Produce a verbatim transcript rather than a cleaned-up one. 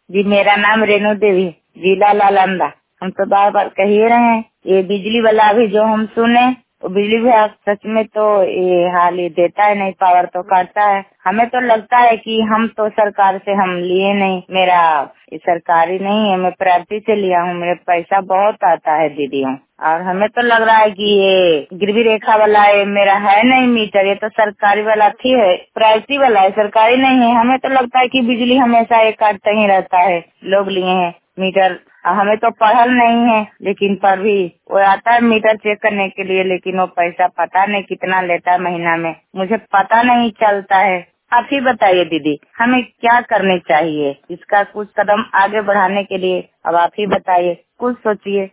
जी मेरा नाम रेणु देवी, जिला नालंदा। हम तो बार बार कह ही रहे हैं, ये बिजली वाला भी जो हम सुने, वो बिजली विभाग सच में तो ये हाल ही देता है नहीं, पावर तो काटता है। हमें तो लगता है कि हम तो सरकार से हम लिए नहीं, मेरा ये सरकारी नहीं है, मैं प्राइवेट से लिया हूँ, मेरे पैसा बहुत आता है दीदी। और हमें तो लग रहा है कि ये गिरवी रेखा वाला ये मेरा है नहीं मीटर, ये तो सरकारी वाला थी है, प्राइवेट वाला है, सरकारी नहीं है। हमें तो लगता है कि बिजली हमेशा ये काटता ही रहता है, लोग लिए हैं मीटर। हमें तो पढ़ल नहीं है, लेकिन पर भी वो आता है मीटर चेक करने के लिए, लेकिन वो पैसा पता नहीं कितना लेता है महीना में, मुझे पता नहीं चलता है। आप ही बताइए दीदी, हमें क्या करने चाहिए, इसका कुछ कदम आगे बढ़ाने के लिए अब आप ही बताइए, कुछ सोचिए।